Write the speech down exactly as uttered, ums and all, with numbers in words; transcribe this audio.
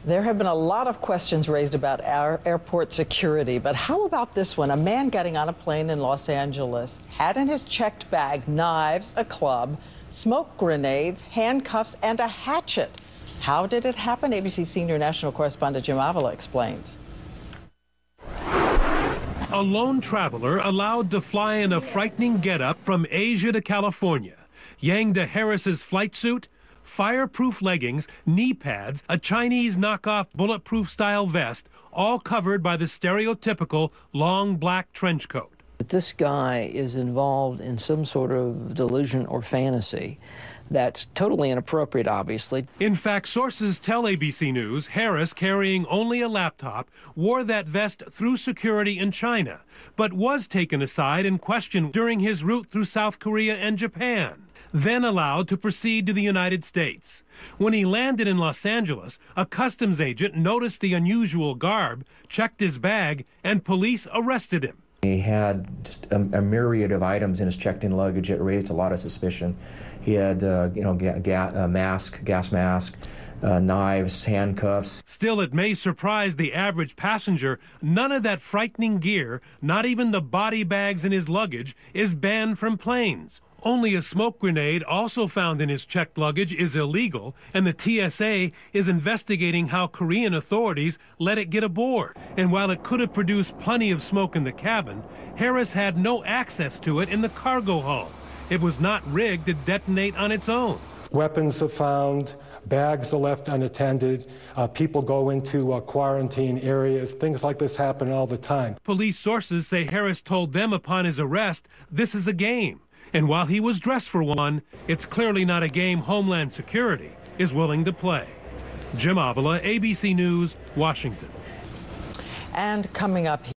There have been a lot of questions raised about our airport security, but how about this one? A man getting on a plane in Los Angeles had in his checked bag knives, a club, smoke grenades, handcuffs, and a hatchet. How did it happen? A B C senior national correspondent Jim Avila explains. A lone traveler allowed to fly in a frightening getup from Asia to California. Yang de Harris's flight suit, fireproof leggings, knee pads, a Chinese knockoff bulletproof style vest, all covered by the stereotypical long black trench coat. But this guy is involved in some sort of delusion or fantasy that's totally inappropriate, obviously. In fact, sources tell A B C News Harris, carrying only a laptop, wore that vest through security in China, but was taken aside and questioned during his route through South Korea and Japan, then allowed to proceed to the United States. When he landed in Los Angeles, a customs agent noticed the unusual garb, checked his bag, and police arrested him. He had just a, a myriad of items in his checked-in luggage that raised a lot of suspicion. He had, uh, you know, ga ga a mask, gas mask, uh, knives, handcuffs. Still, it may surprise the average passenger. None of that frightening gear, not even the body bags in his luggage, is banned from planes. Only a smoke grenade, also found in his checked luggage, is illegal, and the T S A is investigating how Korean authorities let it get aboard. And while it could have produced plenty of smoke in the cabin, Harris had no access to it in the cargo hull. It was not rigged to detonate on its own. Weapons are found, bags are left unattended, uh, people go into uh, quarantine areas. Things like this happen all the time. Police sources say Harris told them upon his arrest, "This is a game." And while he was dressed for one, it's clearly not a game Homeland Security is willing to play. Jim Avila, A B C News, Washington. And coming up